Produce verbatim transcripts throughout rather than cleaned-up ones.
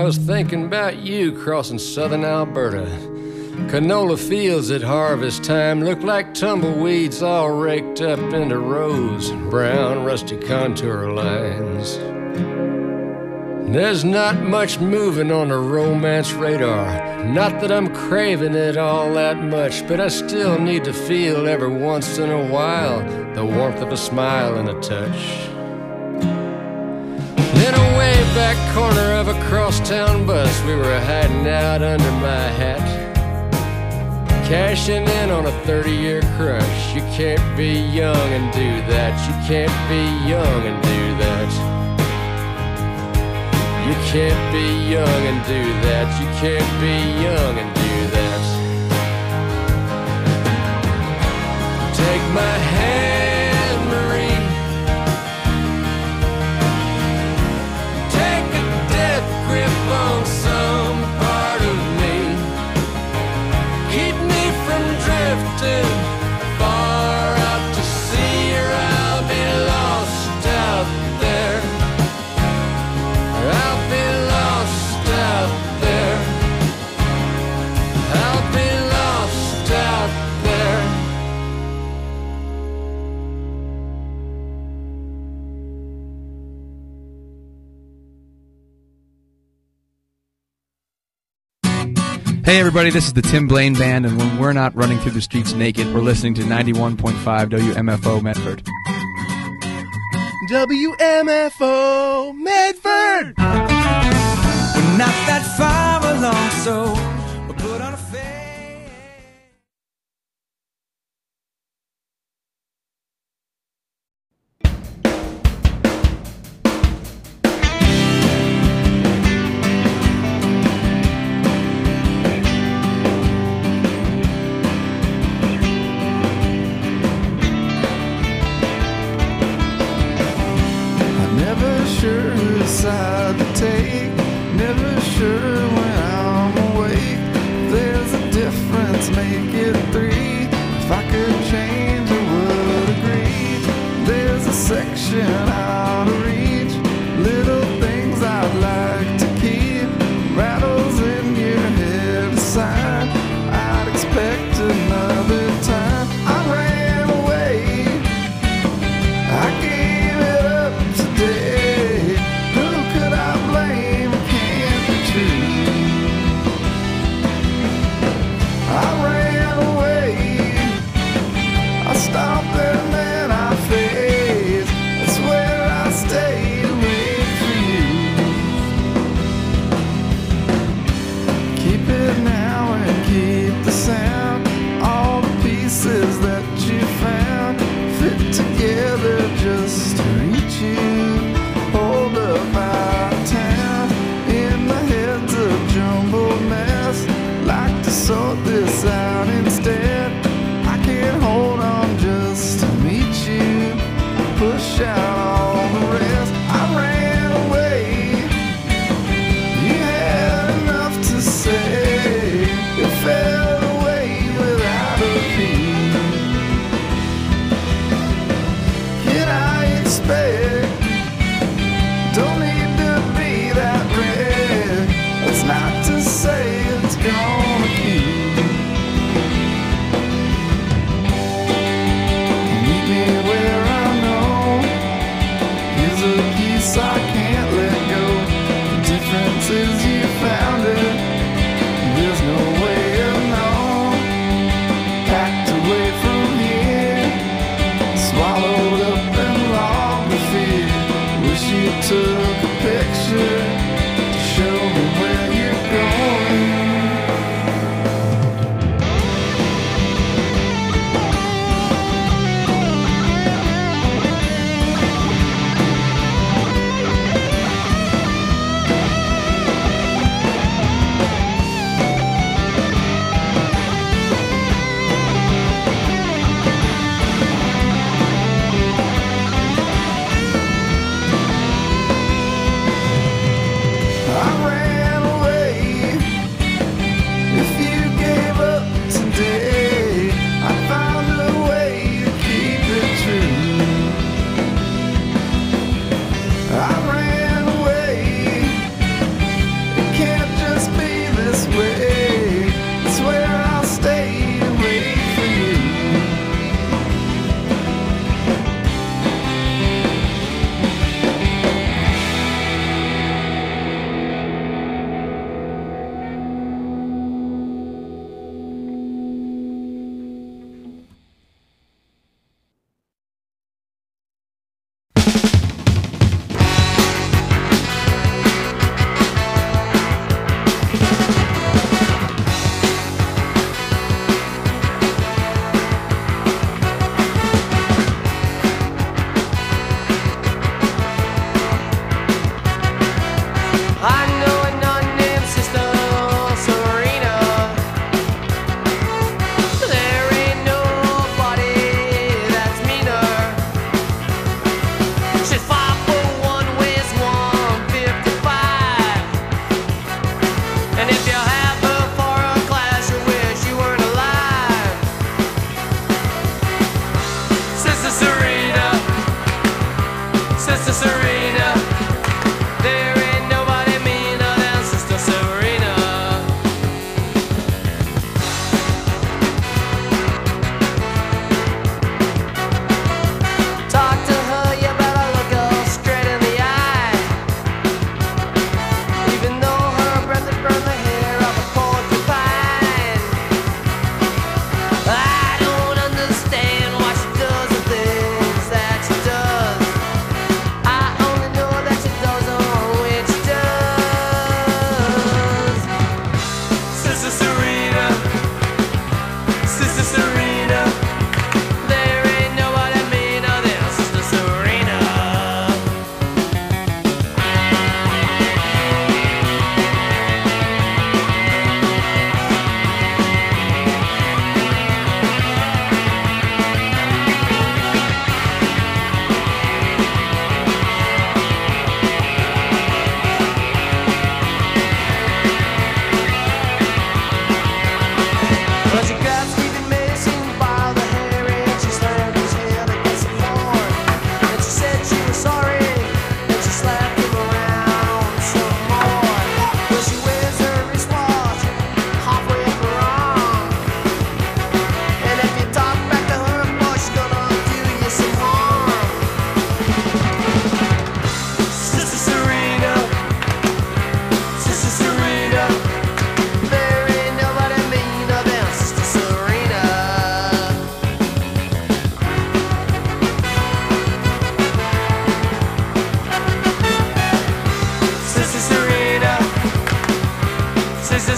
was thinking about you crossing southern Alberta. Canola fields at harvest time look like tumbleweeds all raked up into rows, brown rusty contour lines. There's not much moving on the romance radar. Not that I'm craving it all that much, but I still need to feel every once in a while the warmth of a smile and a touch. In a way back corner of a crosstown bus, we were hiding out under my hat, cashing in on a thirty-year crush. You can't be young and do that. You can't be young and do that. You can't be young and do that. You can't be young and do that. Take my hand, Marie. Take a death grip on some part of me. Keep me from drifting far out to sea, or I'll be lost out there. I'll be lost out there. I'll be lost out there. Hey everybody, this is the Tim Blaine Band, and when we're not running through the streets naked, we're listening to ninety-one point five W M F O Medford. W M F O Medford! We're not that far along, so we'll put on a face. Sure whose side to take, never sure when I'm awake. There's a difference, make it three. If I could change, I would agree. There's a section out of reach, little things I'd like to keep. Rattles in your head aside, I'd expect another time. I ran away, I gave it up today. I ran away, I stopped and then I faced. That's where I stayed away from you. Keep it now and keep the sound. All the pieces that you found fit together just to reach you. Hold up out of town, in my head's a jumbled mess. Like to sort this out instead. I can't hold on just to meet you. Push out all the rest. I ran away. You had enough to say. It fell away without a beat. Can I expect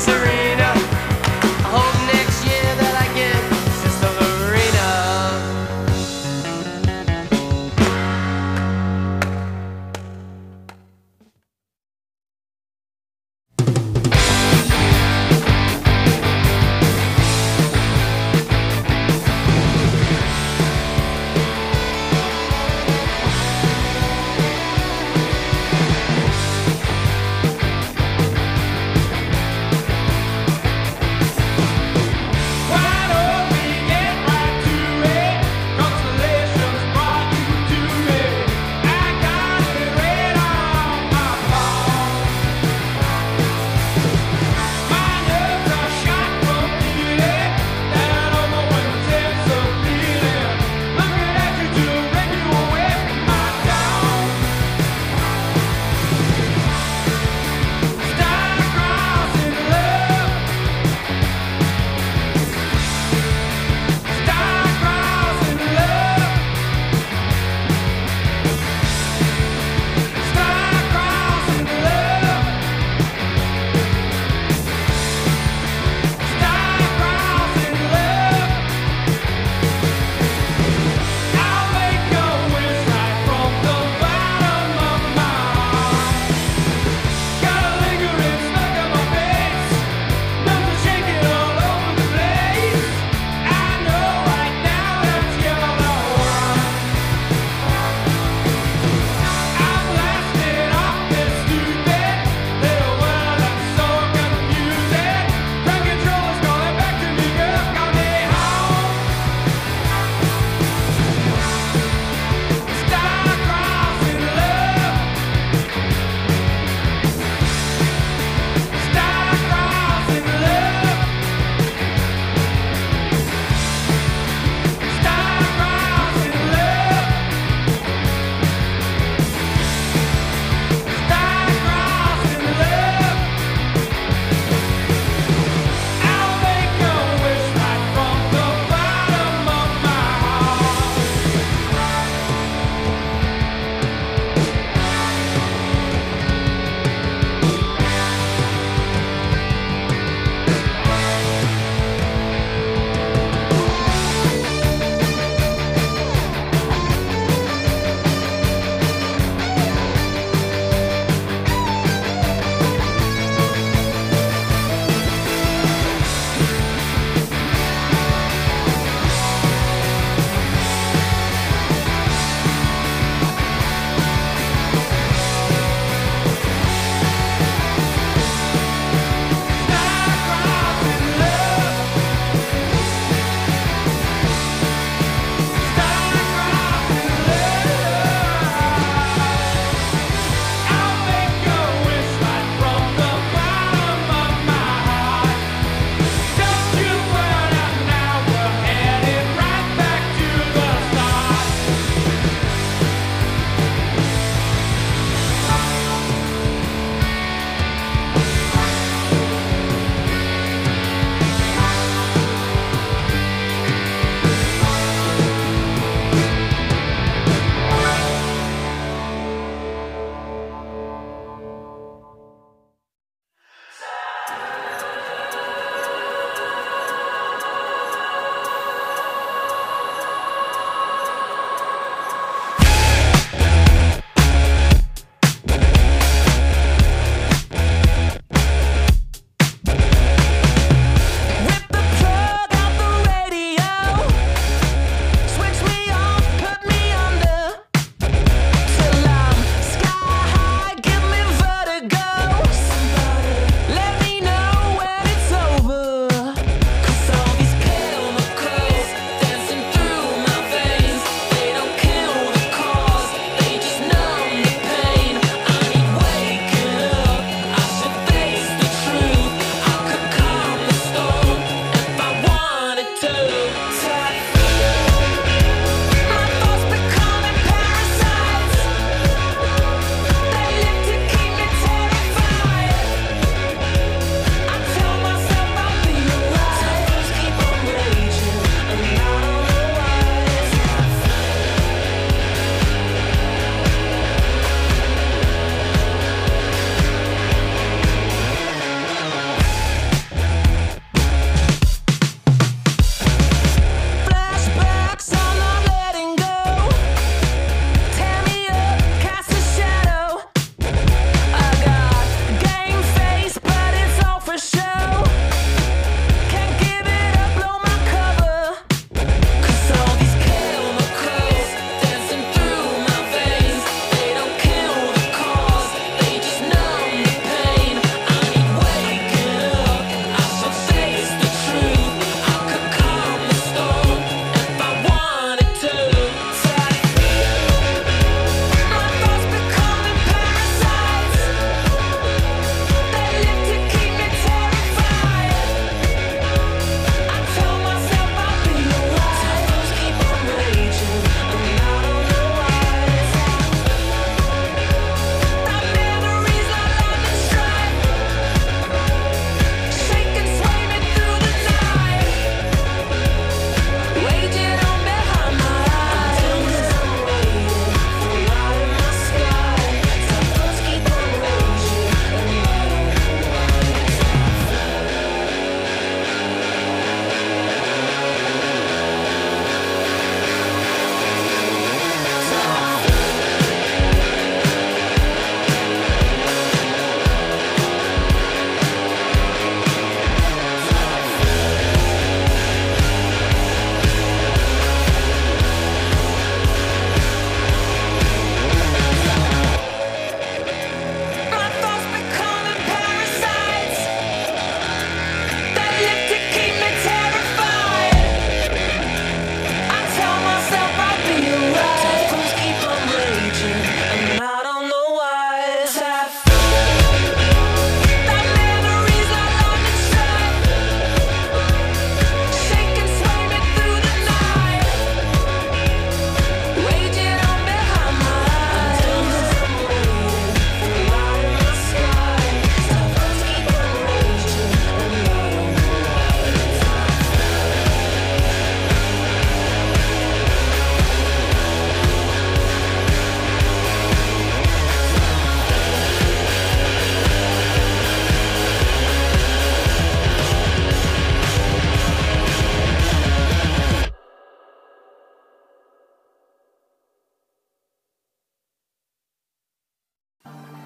this arena. I hope next year that I get Sister Lorena.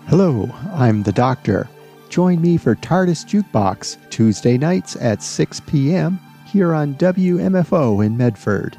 Hello, I'm the Doctor. Join me for TARDIS Jukebox Tuesday nights at six p.m. here on W M F O in Medford.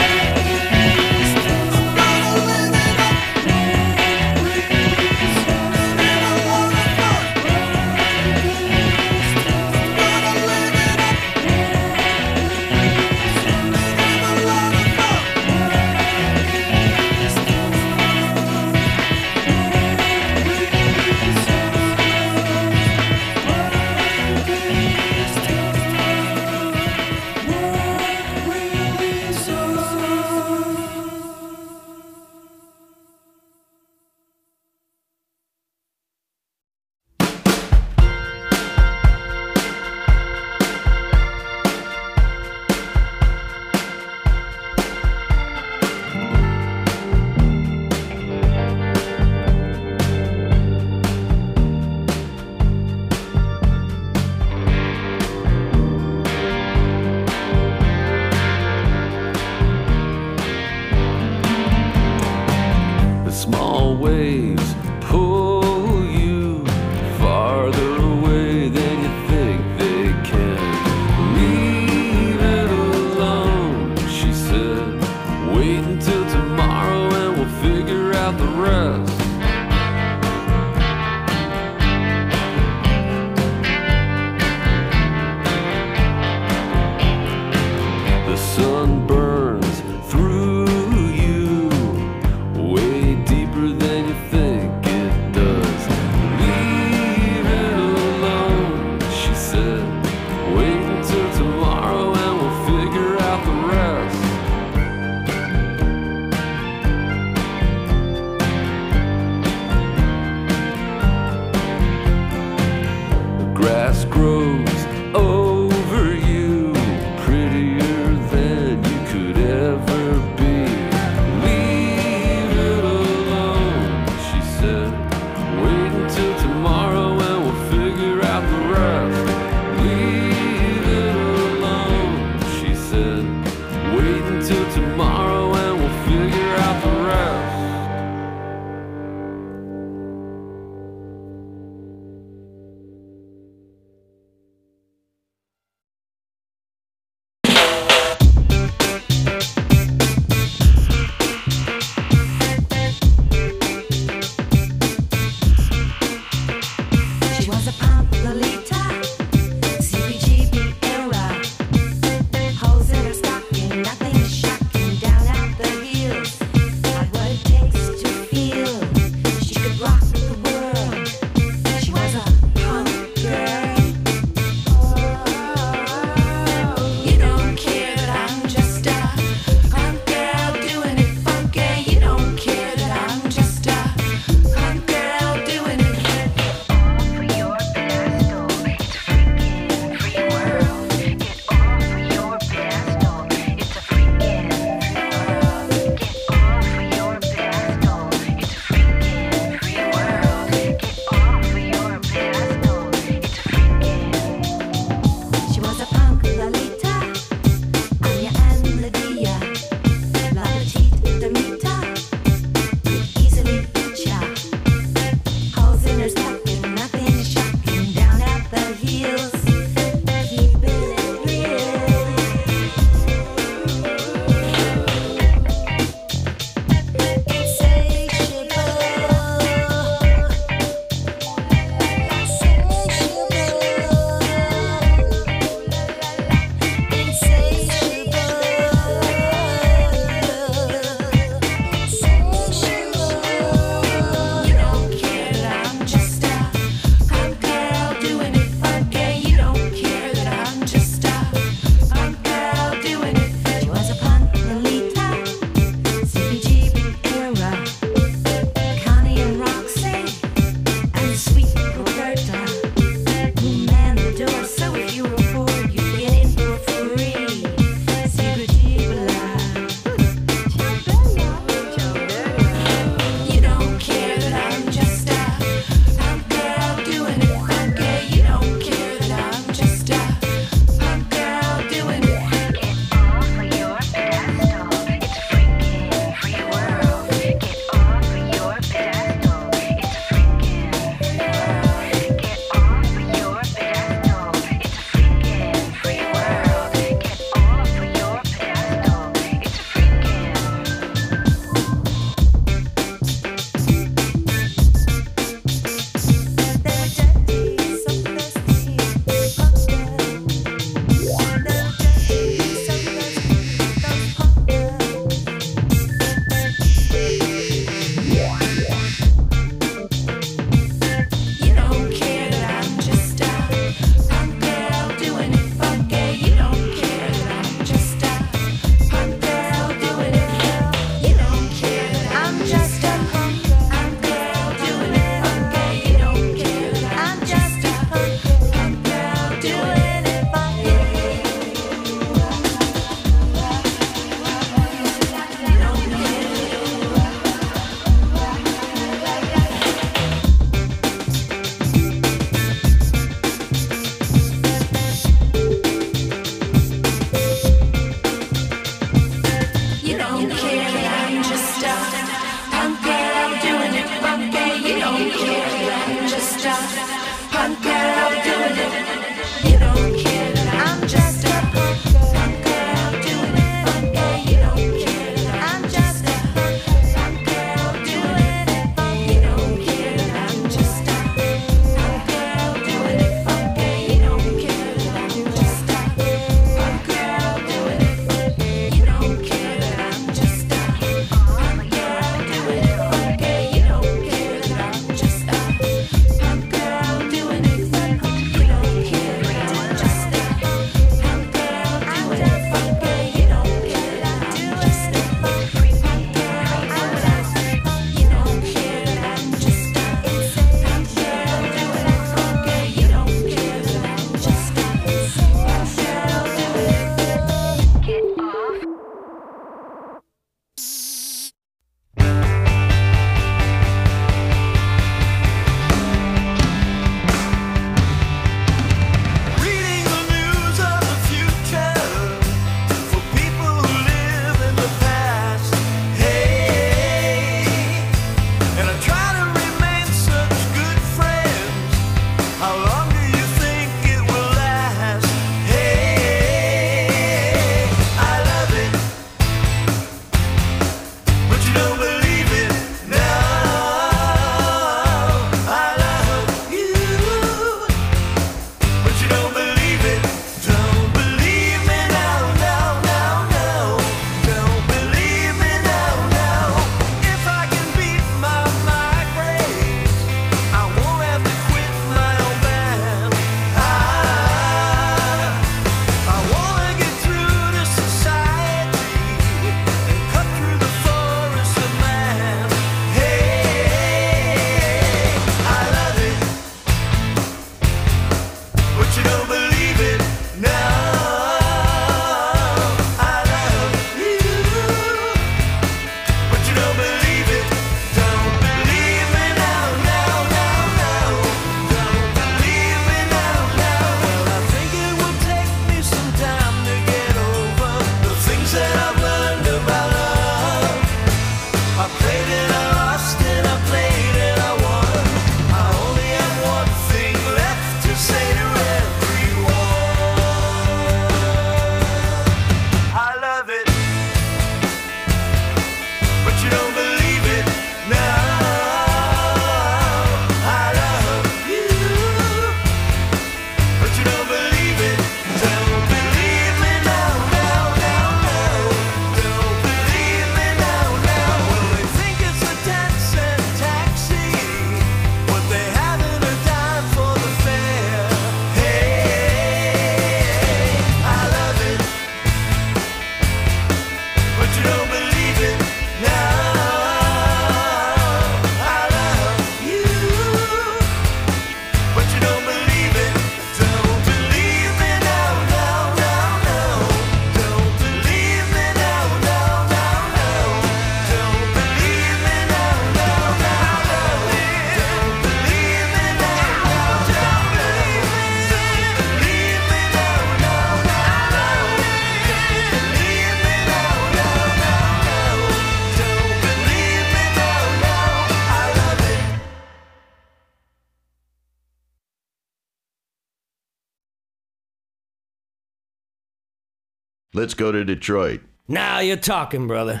Let's go to Detroit. Now you're talking, brother.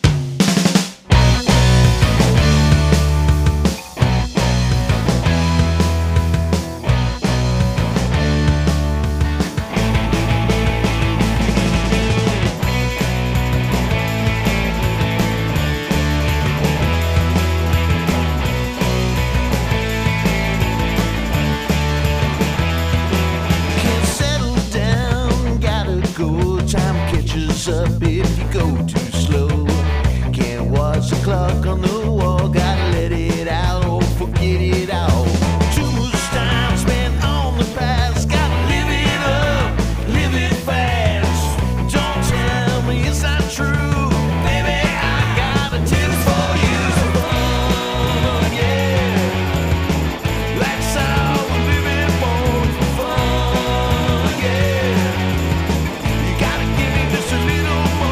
Up if you go too slow. Can't watch the clock on the wall. Gotta let it out or forget it all. Too much time spent on the past. Gotta live it up, live it fast. Don't tell me it's not true, baby. I got a tip for you. Fun, yeah. That's how we live it for fun, yeah. You gotta give me just a little.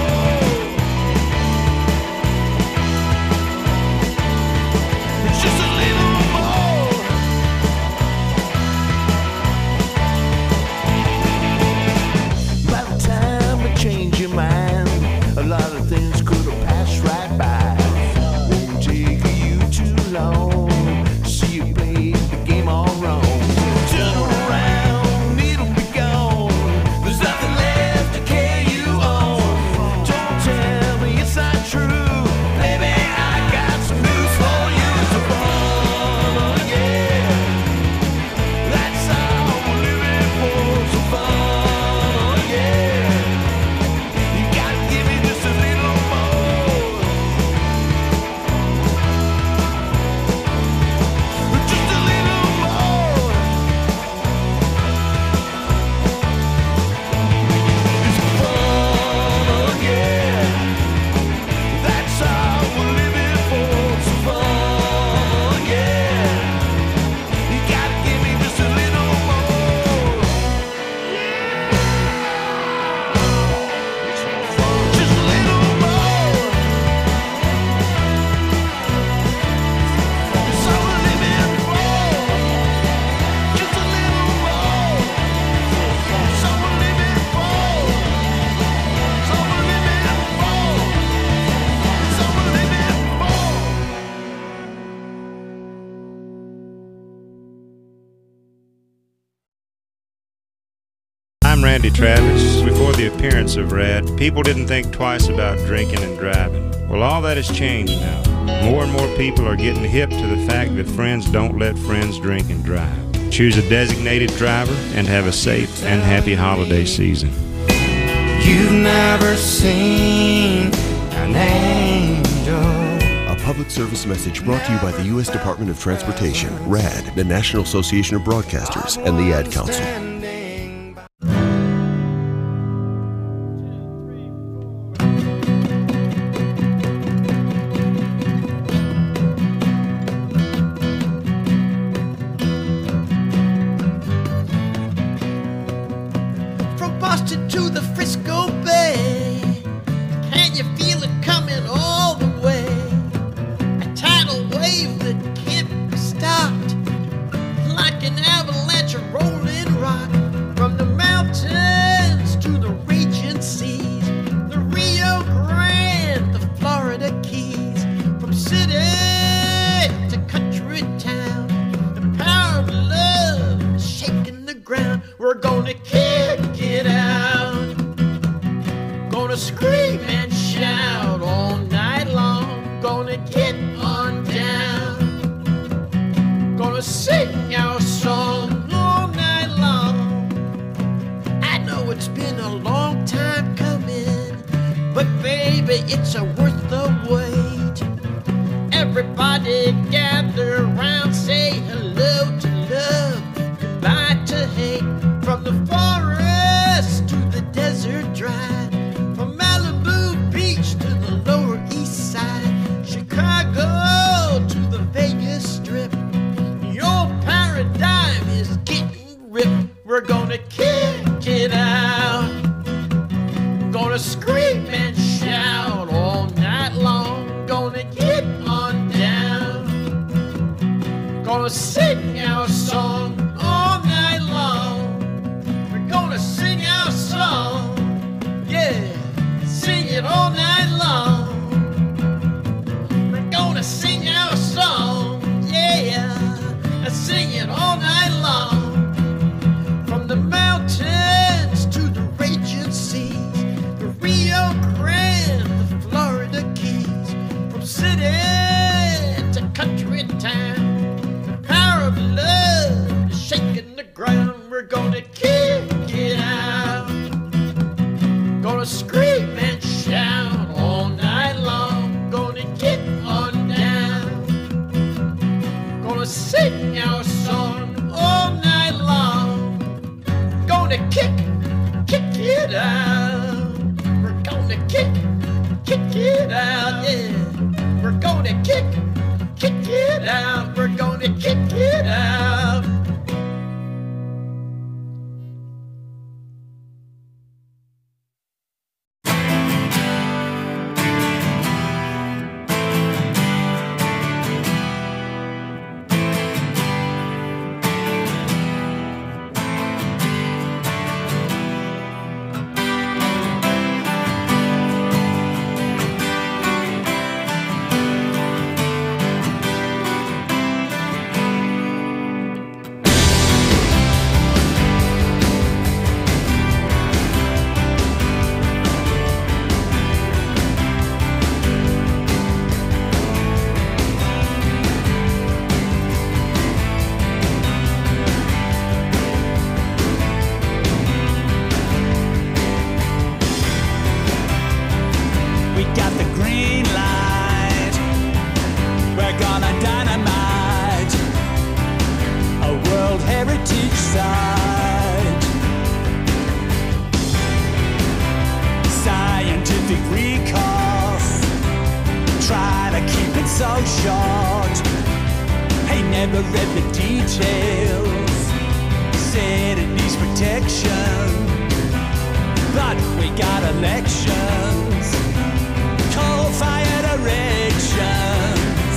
I'm Randy Travis. Before the appearance of Rad, people didn't think twice about drinking and driving. Well, all that has changed now. More and more people are getting hip to the fact that friends don't let friends drink and drive. Choose a designated driver and have a safe and happy holiday season. You've never seen an angel. A public service message brought to you by the U S Department of Transportation, RAD, the National Association of Broadcasters, and the Ad Council. Yeah. city to country town. The power of love is shaking the ground. We're gonna kick it out. Gonna scream and shout all night long. Gonna get on down. Gonna sing our song all night long. Gonna kick, kick it out. We're gonna kick, kick it out, yeah. We're gonna kick, kick it out. We're gonna kick it out. We got the green light. We're gonna dynamite a World Heritage Site. Scientific recourse, trying to keep it so short. Hey, never read the details. Said it needs protection, but we got elections. Coal-fired erections.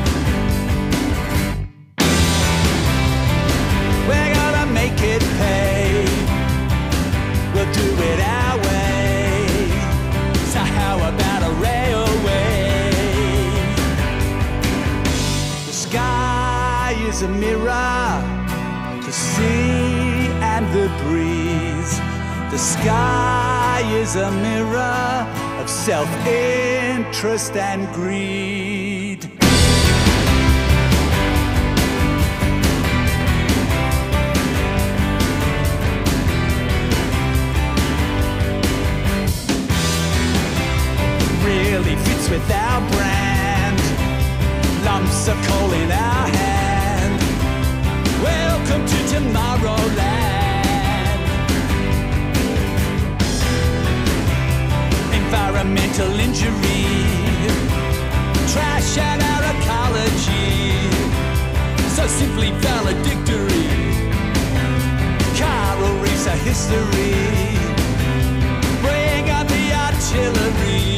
We're gonna make it pay. We'll do it our way. So how about a railway? The sky is a mirror, the sea and the breeze. The sky is a mirror of self-interest and greed. Really fits with our brand. Lumps of coal in our hand. Welcome to Tomorrowland. Environmental injury, trash and our ecology, so simply valedictory. Coral reefs are history. Bring on the artillery.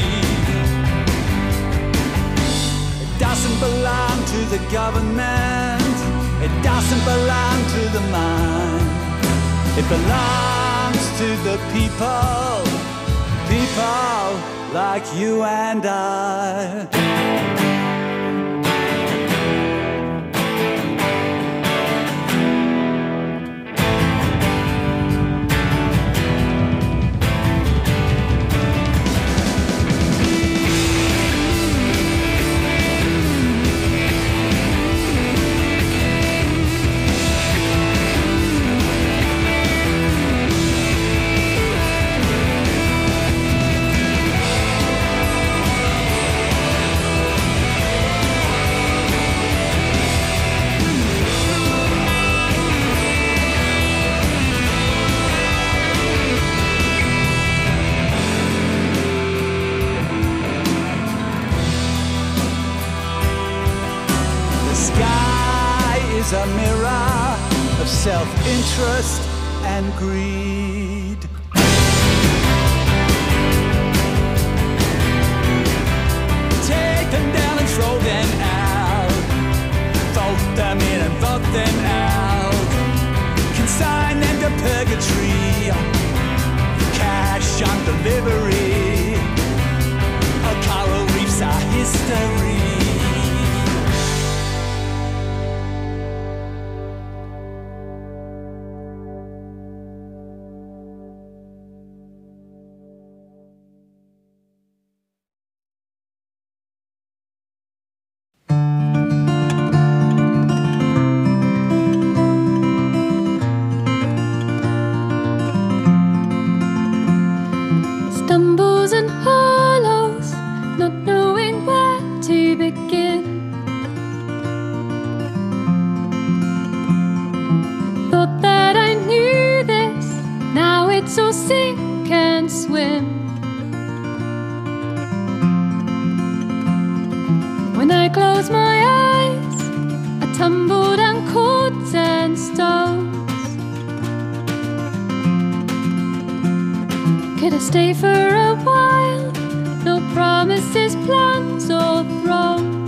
It doesn't belong to the government. It doesn't belong to the mind. It belongs to the people. People like you and I. A mirror of self-interest and greed. Take them down and throw them out. Vote them in and vote them out. Consign them to purgatory. Cash on delivery. Our coral reefs are history. closed my eyes, I tumbled and caught and stones. Could I stay for a while? No promises, plans or thrones.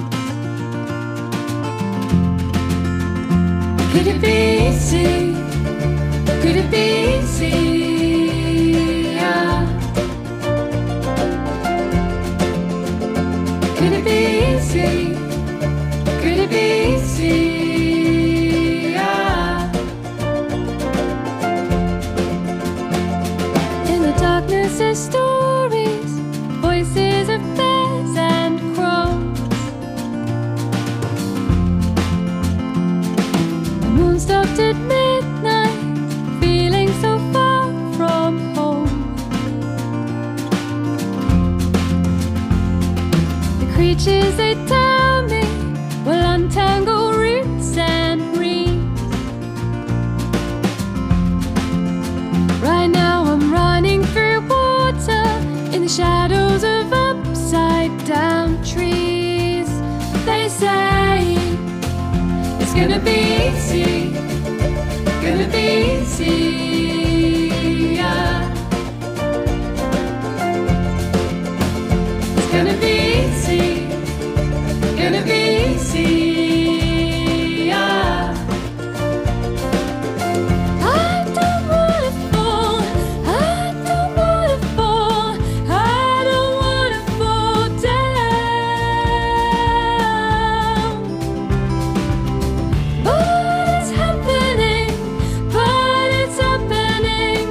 Could it be easy? Could it be easy? Yeah. Could it be easy? Could it be easy? Yeah. In the darkness of stories, voices of bears and crows. The moon stopped at midnight, feeling so far from home. The creatures they tell me will untangle roots and reeds. Right now I'm running through water in the shadows of upside down trees. They say it's gonna be easy, gonna be easy, yeah. It's gonna be easy, gonna be easy, yeah. I don't wanna fall, I don't wanna fall, I don't wanna fall down. But it's happening, but it's happening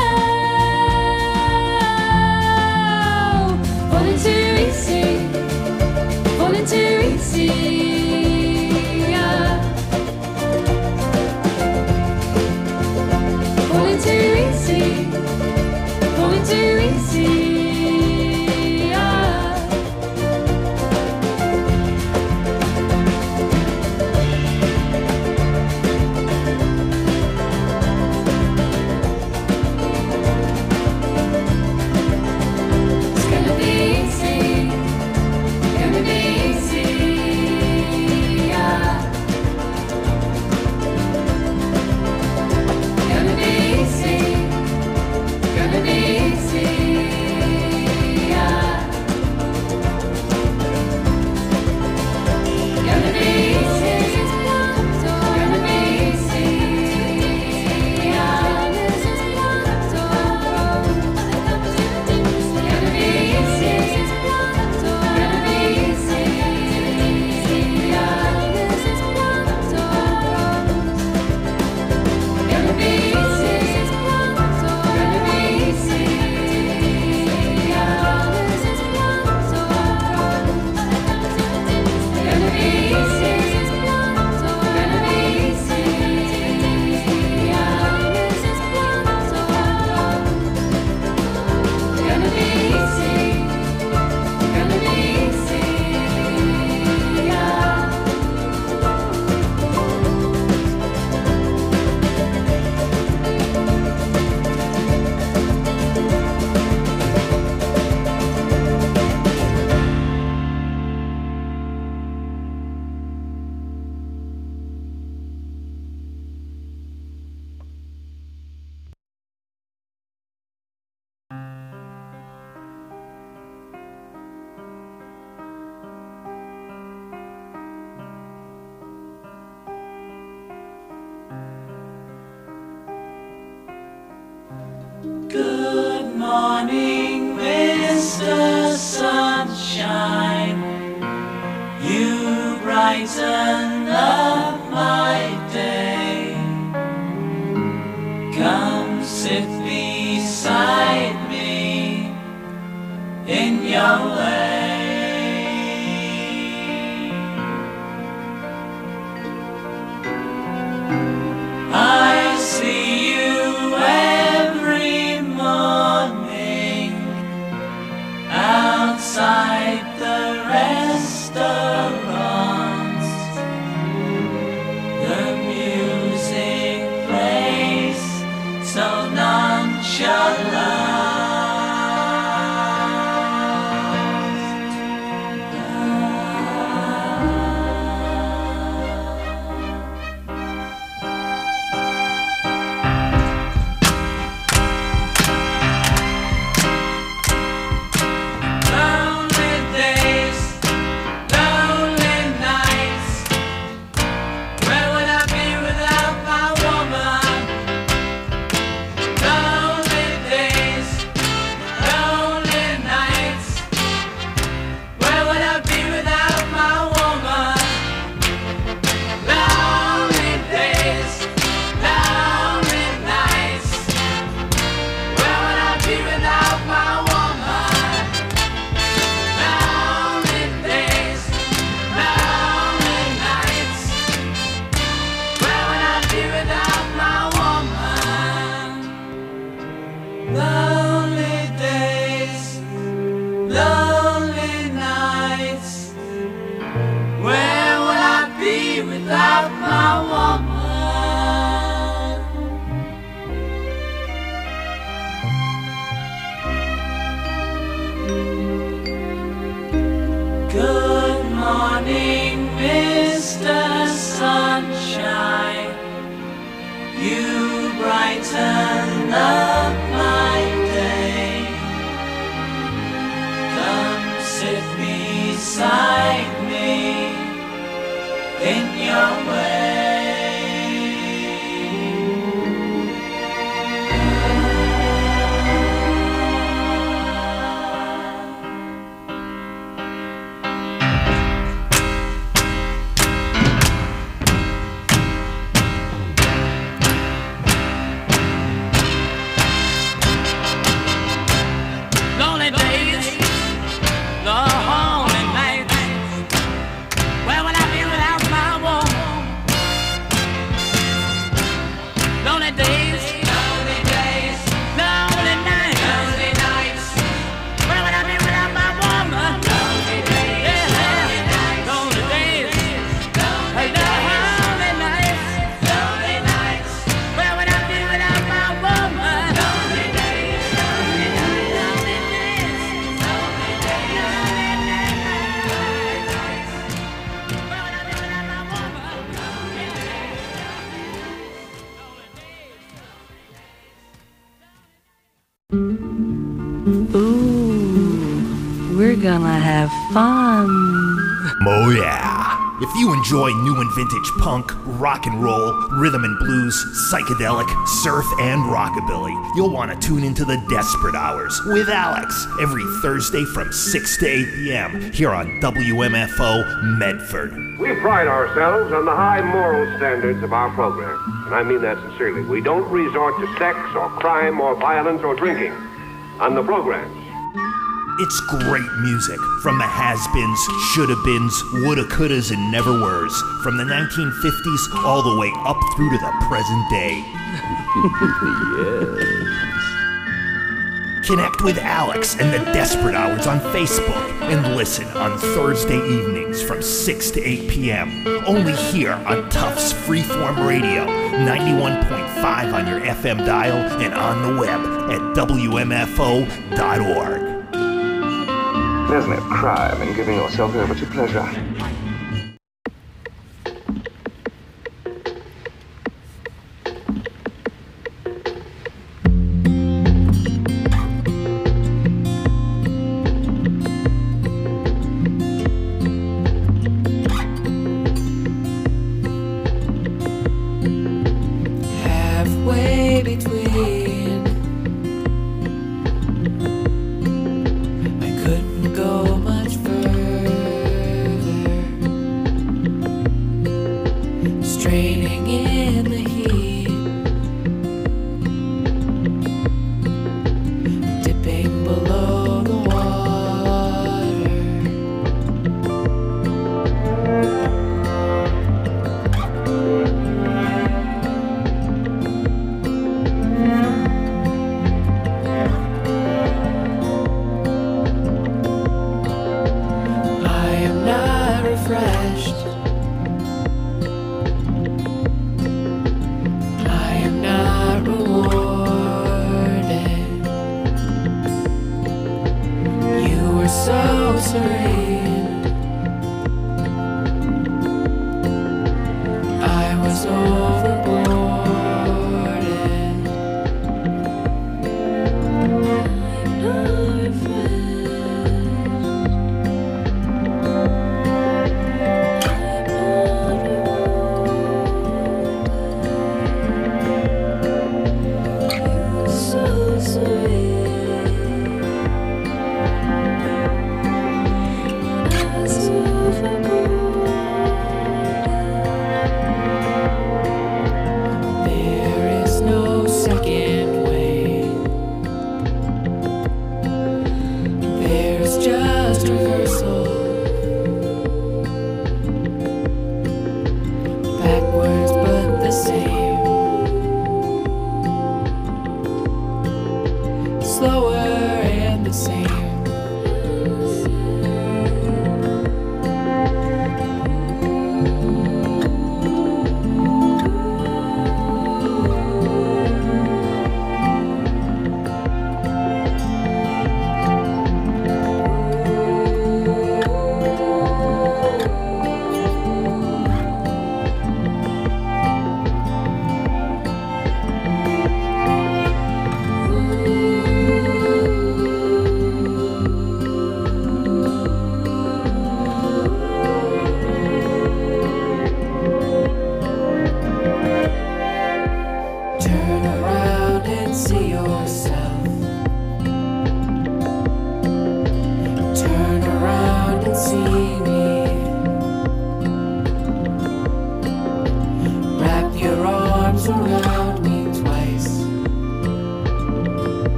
now. Falling too easy, falling too easy, yeah. Falling too easy, falling too easy, yeah. It's gonna be easy, gonna be easy, yeah. Gonna be easy, gonna be easy, yeah. Gonna be easy, gonna be easy, yeah. Gonna be easy, gonna be easy, yeah. Gonna be easy, gonna be easy, yeah. Gonna be easy, gonna be easy, yeah. Gonna be easy, gonna be easy, yeah. Good morning, Mister Sunshine. You brighten up my day. Come sit beside me in your way. I see you every morning outside the restaurants. The music plays so nonchalant. Ah. morning, Mister Sunshine, you brighten up my day. Come sit beside me in your way. Lonely days, lonely nights. Where would I be without my woman? Lonely days, lonely days, lonely nights, lonely nights. Where would I be without my woman? Lonely days, yeah, lonely nights, lonely days, lonely nights, lonely nights. Where would I be without my woman? Lonely days, lonely nights, lonely days, lonely days, lonely nights. Where would I be without my woman? Lonely days. Ooh, we're gonna have fun. Oh yeah. If you enjoy new and vintage punk, rock and roll, rhythm and blues, psychedelic, surf, and rockabilly, you'll want to tune into the Desperate Hours with Alex every Thursday from six to eight p.m. here on W M F O Medford. We pride ourselves on the high moral standards of our program, and I mean that sincerely. We don't resort to sex or crime or violence or drinking on the programs. It's great music from the has-beens, shoulda-beens, woulda-couldas, and never-weres, from the nineteen fifties all the way up through to the present day. Yes. Connect with Alex and the Desperate Hours on Facebook and listen on Thursday evenings from six to eight p.m. only here on Tufts Freeform Radio, ninety-one point five on your F M dial and on the web at W M F O dot org. There's no crime in giving yourself over to pleasure. Halfway between, I couldn't go much further. Straining in the heat, dipping below the I am not refreshed. I am not rewarded. You were so serene. I was overboarded. I'm not refreshed.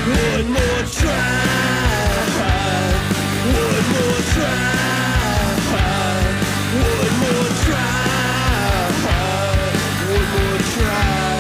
One more try. One more try. One more try. One more try.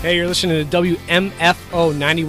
Hey, you're listening to W M F O ninety-one.